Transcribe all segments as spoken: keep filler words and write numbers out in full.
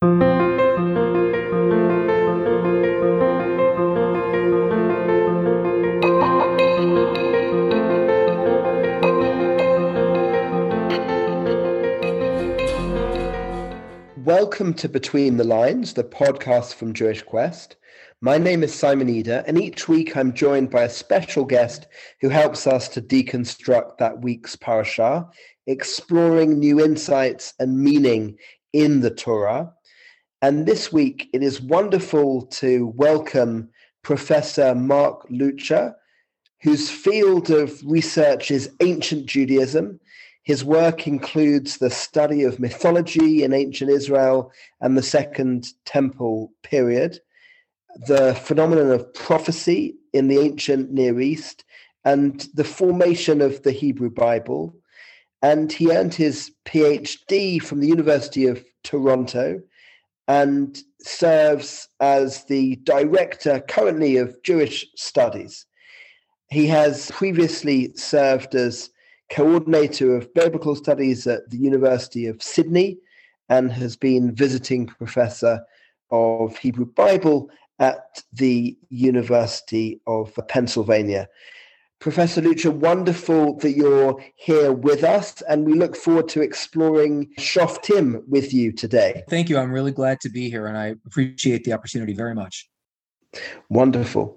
Welcome to Between the Lines, the podcast from Jewish Quest. My name is Simon Eder, and each week I'm joined by a special guest who helps us to deconstruct that week's parashah, exploring new insights and meaning in the Torah. And this week it is wonderful to welcome Professor Mark Lutscher, whose field of research is ancient Judaism. His work includes the study of mythology in ancient Israel and the Second Temple period, the phenomenon of prophecy in the ancient Near East, and the formation of the Hebrew Bible. And he earned his PhD from the University of Toronto and serves as the director currently of Jewish Studies. He has previously served as coordinator of biblical studies at the University of Sydney and has been visiting professor of Hebrew Bible at the University of Pennsylvania. Professor Lutscher, wonderful that you're here with us, and we look forward to exploring Shoftim with you today. Thank you. I'm really glad to be here, and I appreciate the opportunity very much. Wonderful.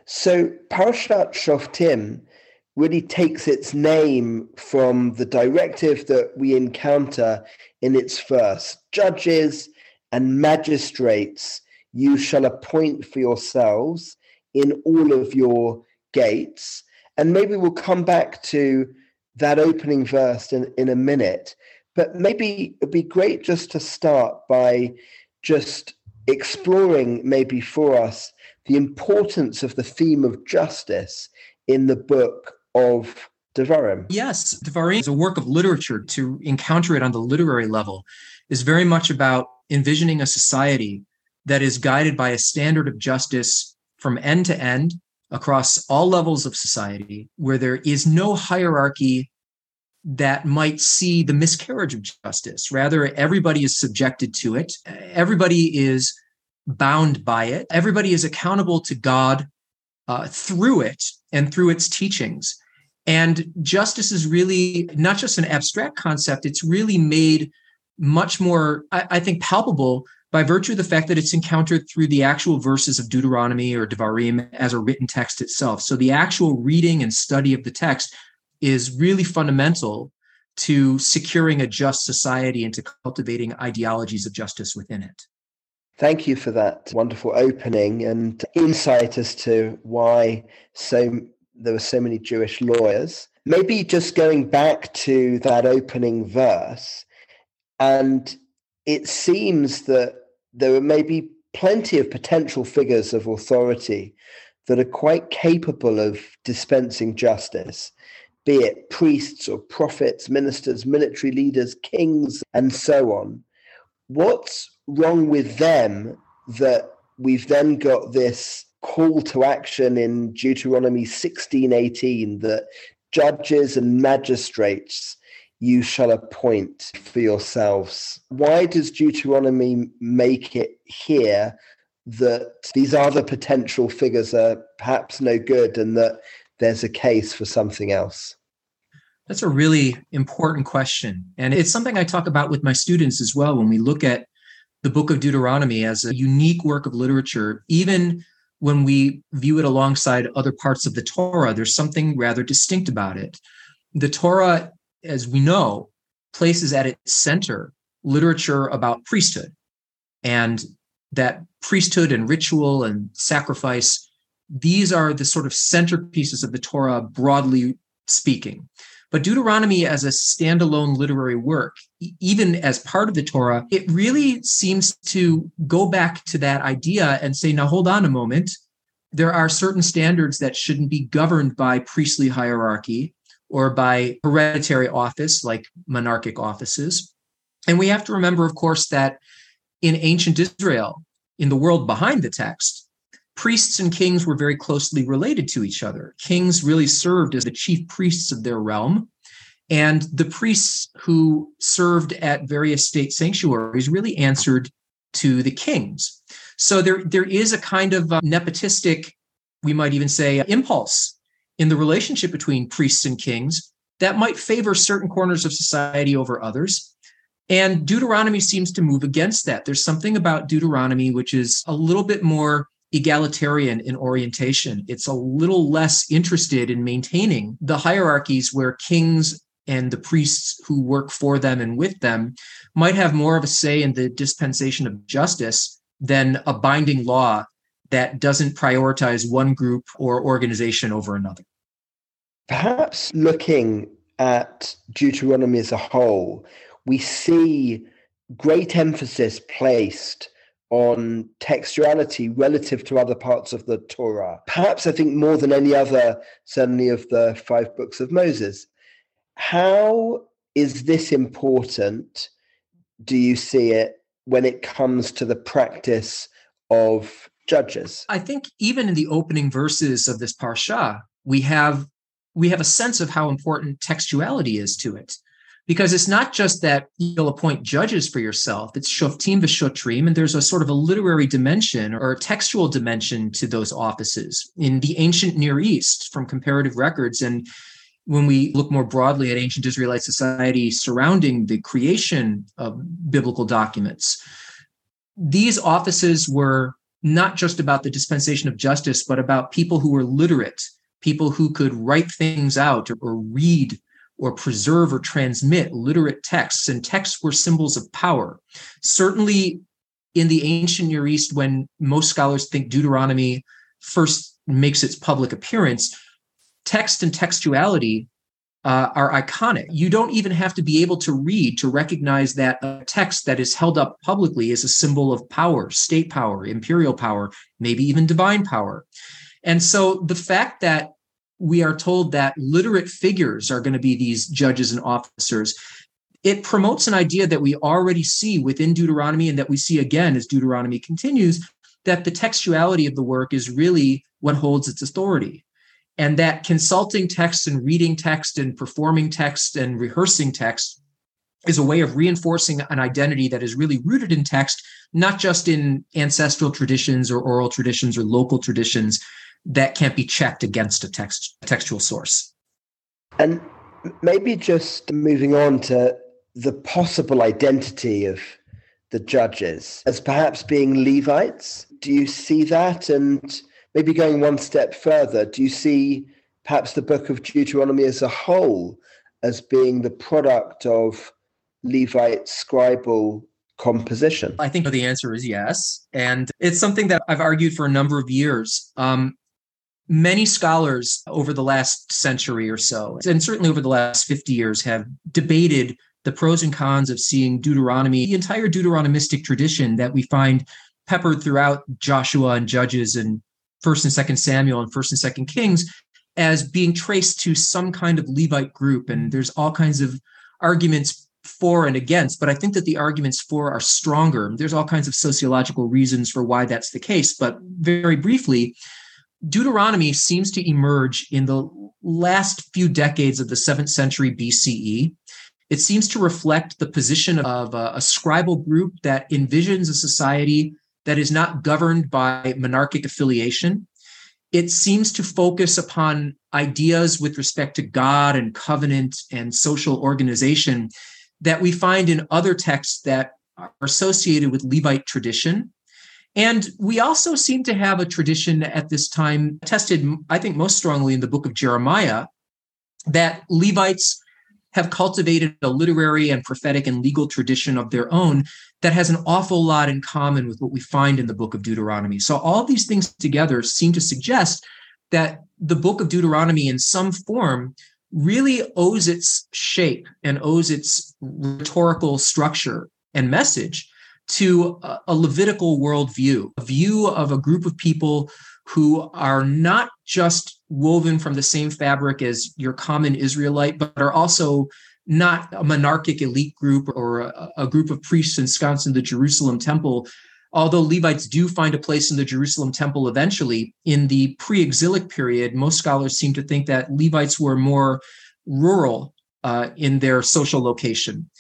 So Parashat Shoftim really takes its name from the directive that we encounter in its verse. Judges and magistrates you shall appoint for yourselves in all of your gates. And maybe we'll come back to that opening verse in, in a minute. But maybe it'd be great just to start by just exploring maybe for us the importance of the theme of justice in the book of Devarim. Yes, Devarim is a work of literature. To encounter it on the literary level is very much about envisioning a society that is guided by a standard of justice from end to end across all levels of society, where there is no hierarchy that might see the miscarriage of justice. Rather, everybody is subjected to it. Everybody is bound by it. Everybody is accountable to God uh, through it and through its teachings. And justice is really not just an abstract concept, it's really made much more, I, I think, palpable by virtue of the fact that it's encountered through the actual verses of Deuteronomy or Devarim as a written text itself. So the actual reading and study of the text is really fundamental to securing a just society and to cultivating ideologies of justice within it. Thank you for that wonderful opening and insight as to why so there were so many Jewish lawyers. Maybe just going back to that opening verse, and it seems that there are maybe plenty of potential figures of authority that are quite capable of dispensing justice, be it priests or prophets, ministers, military leaders, kings, and so on. What's wrong with them that we've then got this call to action in Deuteronomy sixteen eighteen that judges and magistrates you shall appoint for yourselves? Why does Deuteronomy make it here that these other potential figures are perhaps no good and that there's a case for something else? That's a really important question. And it's something I talk about with my students as well when we look at the book of Deuteronomy as a unique work of literature. Even when we view it alongside other parts of the Torah, there's something rather distinct about it. The Torah, as we know, places at its center literature about priesthood, and that priesthood and ritual and sacrifice, these are the sort of centerpieces of the Torah, broadly speaking. But Deuteronomy as a standalone literary work, even as part of the Torah, it really seems to go back to that idea and say, now hold on a moment. There are certain standards that shouldn't be governed by priestly hierarchy or by hereditary office, like monarchic offices. And we have to remember, of course, that in ancient Israel, in the world behind the text, priests and kings were very closely related to each other. Kings really served as the chief priests of their realm, and the priests who served at various state sanctuaries really answered to the kings. So there, there is a kind of uh, nepotistic, we might even say, impulse in the relationship between priests and kings that might favor certain corners of society over others. And Deuteronomy seems to move against that. There's something about Deuteronomy which is a little bit more egalitarian in orientation. It's a little less interested in maintaining the hierarchies where kings and the priests who work for them and with them might have more of a say in the dispensation of justice than a binding law that doesn't prioritize one group or organization over another. Perhaps looking at Deuteronomy as a whole, we see great emphasis placed on textuality relative to other parts of the Torah. Perhaps I think more than any other, certainly of the five books of Moses. How is this important, do you see it, when it comes to the practice of judges? I think even in the opening verses of this parsha, we have we have a sense of how important textuality is to it. Because it's not just that you'll appoint judges for yourself, it's shoftim v'shotrim, and there's a sort of a literary dimension or a textual dimension to those offices. In the ancient Near East, from comparative records, and when we look more broadly at ancient Israelite society surrounding the creation of biblical documents, these offices were not just about the dispensation of justice, but about people who were literate, people who could write things out or, or read or preserve or transmit literate texts, and texts were symbols of power. Certainly in the ancient Near East, when most scholars think Deuteronomy first makes its public appearance, text and textuality uh, are iconic. You don't even have to be able to read to recognize that a text that is held up publicly is a symbol of power, state power, imperial power, maybe even divine power. And so the fact that we are told that literate figures are going to be these judges and officers, it promotes an idea that we already see within Deuteronomy and that we see again as Deuteronomy continues, that the textuality of the work is really what holds its authority. And that consulting text and reading text and performing text and rehearsing text is a way of reinforcing an identity that is really rooted in text, not just in ancestral traditions or oral traditions or local traditions that can't be checked against a text textual source. And maybe just moving on to the possible identity of the judges as perhaps being Levites. Do you see that? And maybe going one step further, do you see perhaps the book of Deuteronomy as a whole as being the product of Levite scribal composition? I think the answer is yes. And it's something that I've argued for a number of years. Um, Many scholars over the last century or so, and certainly over the last fifty years, have debated the pros and cons of seeing Deuteronomy, the entire Deuteronomistic tradition that we find peppered throughout Joshua and Judges and First and Second Samuel and First and Second Kings, as being traced to some kind of Levite group. And there's all kinds of arguments for and against, but I think that the arguments for are stronger. There's all kinds of sociological reasons for why that's the case. But very briefly, Deuteronomy seems to emerge in the last few decades of the seventh century B C E. It seems to reflect the position of a, a scribal group that envisions a society that is not governed by monarchic affiliation. It seems to focus upon ideas with respect to God and covenant and social organization that we find in other texts that are associated with Levite tradition. And we also seem to have a tradition at this time tested, I think, most strongly in the book of Jeremiah, that Levites have cultivated a literary and prophetic and legal tradition of their own that has an awful lot in common with what we find in the book of Deuteronomy. So all these things together seem to suggest that the book of Deuteronomy in some form really owes its shape and owes its rhetorical structure and message to a Levitical worldview, a view of a group of people who are not just woven from the same fabric as your common Israelite, but are also not a monarchic elite group or a, a group of priests ensconced in the Jerusalem temple. Although Levites do find a place in the Jerusalem temple eventually, in the pre-exilic period, most scholars seem to think that Levites were more rural uh, in their social location.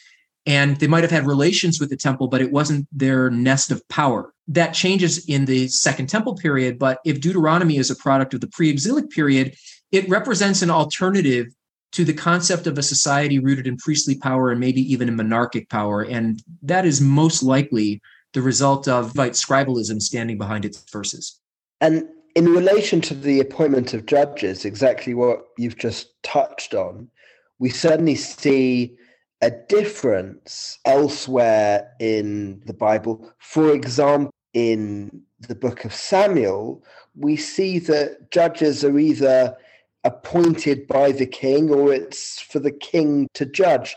And they might have had relations with the temple, but it wasn't their nest of power. That changes in the Second Temple period, but if Deuteronomy is a product of the pre-exilic period, it represents an alternative to the concept of a society rooted in priestly power and maybe even in monarchic power. And that is most likely the result of Levite scribalism standing behind its verses. And in relation to the appointment of judges, exactly what you've just touched on, we certainly see a difference elsewhere in the Bible. For example, in the book of Samuel, we see that judges are either appointed by the king or it's for the king to judge.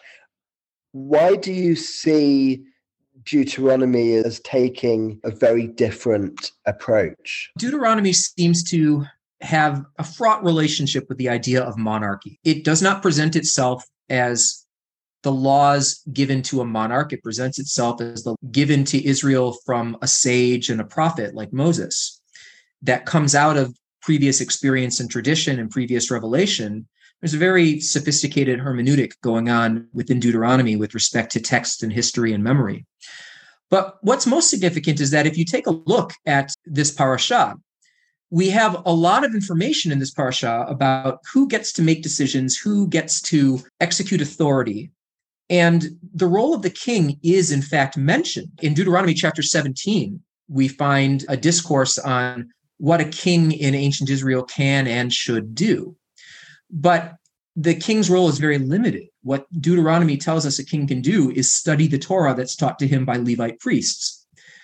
Why do you see Deuteronomy as taking a very different approach? Deuteronomy seems to have a fraught relationship with the idea of monarchy. It does not present itself as the laws given to a monarch. It presents itself as the given to Israel from a sage and a prophet like Moses that comes out of previous experience and tradition and previous revelation. There's a very sophisticated hermeneutic going on within Deuteronomy with respect to text and history and memory. But what's most significant is that if you take a look at this parasha, we have a lot of information in this parasha about who gets to make decisions, who gets to execute authority. And the role of the king is, in fact, mentioned. In Deuteronomy chapter seventeen, we find a discourse on what a king in ancient Israel can and should do. But the king's role is very limited. What Deuteronomy tells us a king can do is study the Torah that's taught to him by Levite priests.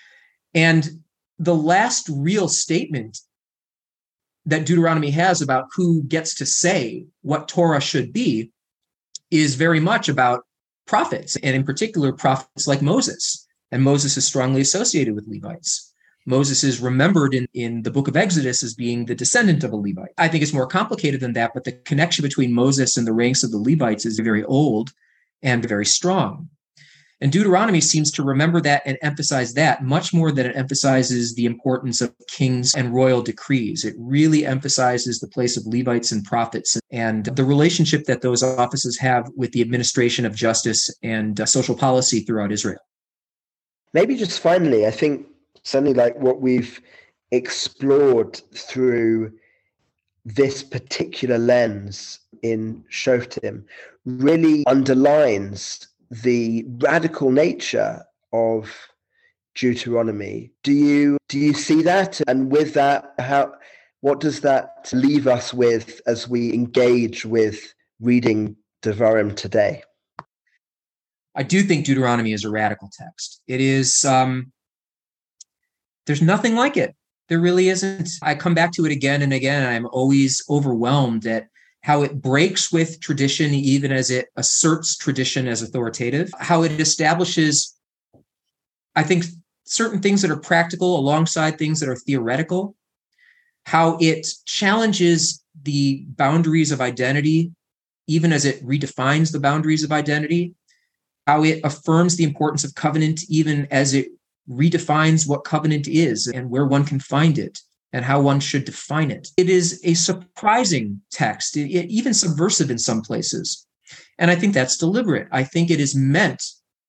And the last real statement that Deuteronomy has about who gets to say what Torah should be is very much about prophets, and in particular, prophets like Moses. And Moses is strongly associated with Levites. Moses is remembered in, in the book of Exodus as being the descendant of a Levite. I think it's more complicated than that, but the connection between Moses and the ranks of the Levites is very old and very strong. And Deuteronomy seems to remember that and emphasize that much more than it emphasizes the importance of kings and royal decrees. It really emphasizes the place of Levites and prophets and the relationship that those offices have with the administration of justice and uh, social policy throughout Israel. Maybe just finally, I think certainly like what we've explored through this particular lens in Shoftim really underlines the radical nature of Deuteronomy. Do you do you see that? And with that, how what does that leave us with as we engage with reading Devarim today? I do think Deuteronomy is a radical text. It is, um, there's nothing like it. There really isn't. I come back to it again and again, and I'm always overwhelmed at how it breaks with tradition, even as it asserts tradition as authoritative, how it establishes, I think, certain things that are practical alongside things that are theoretical, how it challenges the boundaries of identity, even as it redefines the boundaries of identity, how it affirms the importance of covenant, even as it redefines what covenant is and where one can find it, and how one should define it. It is a surprising text, it, it, even subversive in some places. And I think that's deliberate. I think it is meant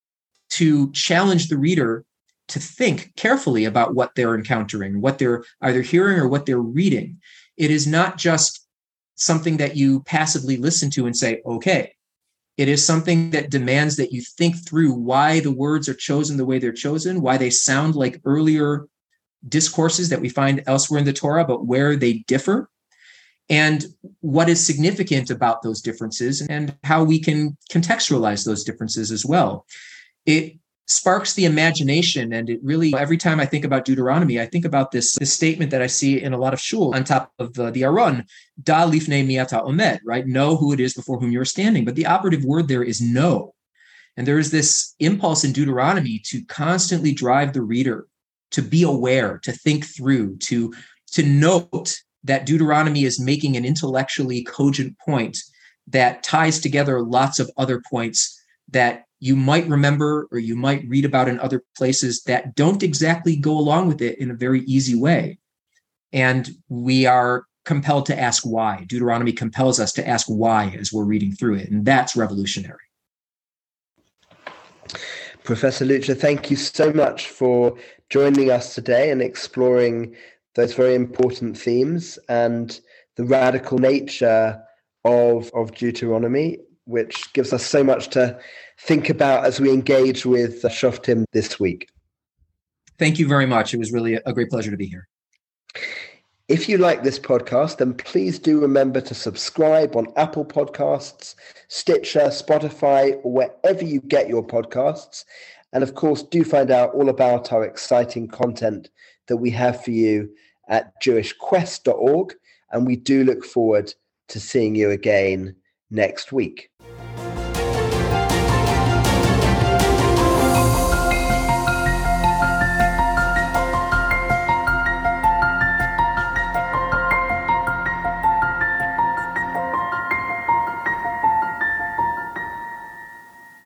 to challenge the reader to think carefully about what they're encountering, what they're either hearing or what they're reading. It is not just something that you passively listen to and say, okay. It is something that demands that you think through why the words are chosen the way they're chosen, why they sound like earlier discourses that we find elsewhere in the Torah, but where they differ, and what is significant about those differences, and how we can contextualize those differences as well. It sparks the imagination, and it really, every time I think about Deuteronomy, I think about this, this statement that I see in a lot of shul on top of uh, the Aron, da lifnei mi ata omed, right? Know who it is before whom you're standing. But the operative word there is know. And there is this impulse in Deuteronomy to constantly drive the reader to be aware, to think through, to, to note that Deuteronomy is making an intellectually cogent point that ties together lots of other points that you might remember or you might read about in other places that don't exactly go along with it in a very easy way. And we are compelled to ask why. Deuteronomy compels us to ask why as we're reading through it. And that's revolutionary. Professor Lucha, thank you so much for joining us today and exploring those very important themes and the radical nature of, of Deuteronomy, which gives us so much to think about as we engage with Shoftim this week. Thank you very much. It was really a great pleasure to be here. If you like this podcast, then please do remember to subscribe on Apple Podcasts, Stitcher, Spotify, or wherever you get your podcasts. And of course, do find out all about our exciting content that we have for you at jewish quest dot org. And we do look forward to seeing you again next week.